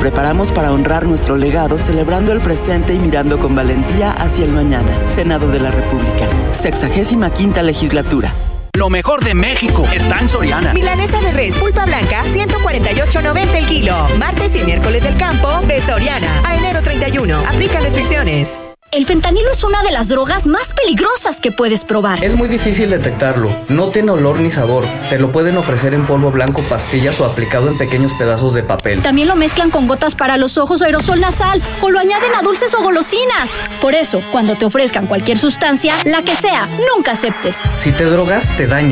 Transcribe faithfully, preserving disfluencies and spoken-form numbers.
preparamos para honrar nuestro legado, celebrando el presente y mirando con valentía hacia el mañana. Senado de la República. Sexagésima quinta legislatura. Lo mejor de México está en Soriana. Milanesa de res pulpa blanca, ciento cuarenta y ocho noventa el kilo. Martes y miércoles del campo de Soriana. A enero treinta y uno. Aplica restricciones. El fentanilo es una de las drogas más peligrosas que puedes probar. Es muy difícil detectarlo. No tiene olor ni sabor. Te lo pueden ofrecer en polvo blanco, pastillas o aplicado en pequeños pedazos de papel. También lo mezclan con gotas para los ojos o aerosol nasal, o lo añaden a dulces o golosinas. Por eso, cuando te ofrezcan cualquier sustancia, la que sea, nunca aceptes. Si te drogas, te dañas.